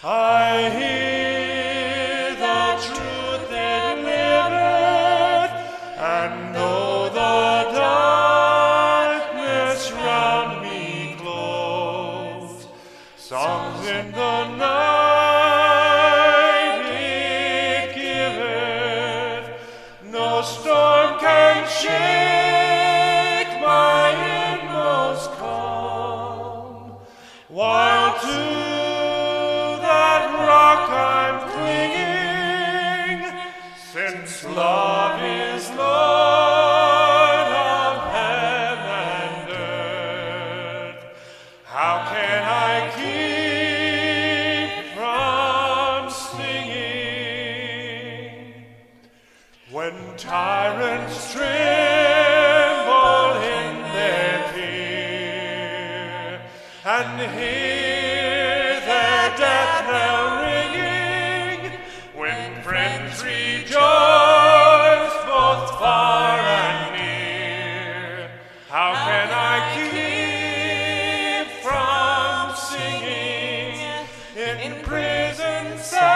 I hear the truth that liveth, and though the darkness round me close, songs in the night it giveth, no storm can shake my inmost calm, while to I'm clinging, since love is Lord of heaven and earth. How can I keep from singing when tyrants tremble in their fear and hear their death knell ringing, when friends rejoice both far and near? How can I keep from singing in prison cell?